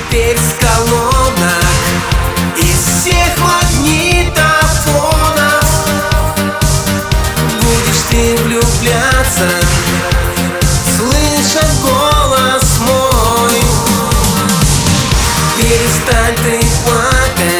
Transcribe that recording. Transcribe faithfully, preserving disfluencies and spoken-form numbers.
теперь с колонок, из всех магнитофонов будешь ты влюбляться, слыша голос мой. Перестань ты плакать,